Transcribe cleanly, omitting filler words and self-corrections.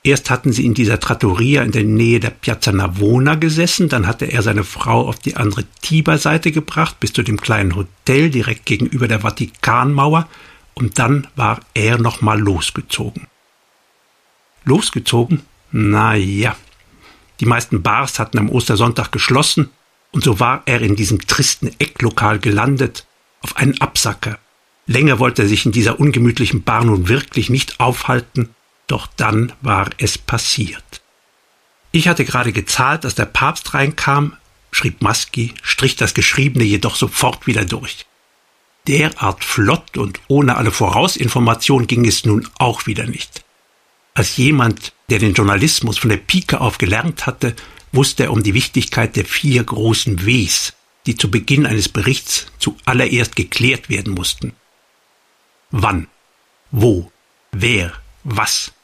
Erst hatten sie in dieser Trattoria in der Nähe der Piazza Navona gesessen, dann hatte er seine Frau auf die andere Tiberseite gebracht, bis zu dem kleinen Hotel direkt gegenüber der Vatikanmauer, und dann war er nochmal losgezogen. Losgezogen? Na ja. Die meisten Bars hatten am Ostersonntag geschlossen, und so war er in diesem tristen Ecklokal gelandet, auf einen Absacker. Länger wollte er sich in dieser ungemütlichen Bar nun wirklich nicht aufhalten, doch dann war es passiert. Ich hatte gerade gezahlt, als der Papst reinkam, schrieb Maschi, strich das Geschriebene jedoch sofort wieder durch. Derart flott und ohne alle Vorausinformation ging es nun auch wieder nicht. Als jemand, der den Journalismus von der Pike auf gelernt hatte, wusste er um die Wichtigkeit der 4 großen Ws, die zu Beginn eines Berichts zuallererst geklärt werden mussten. Wann, wo, wer, was.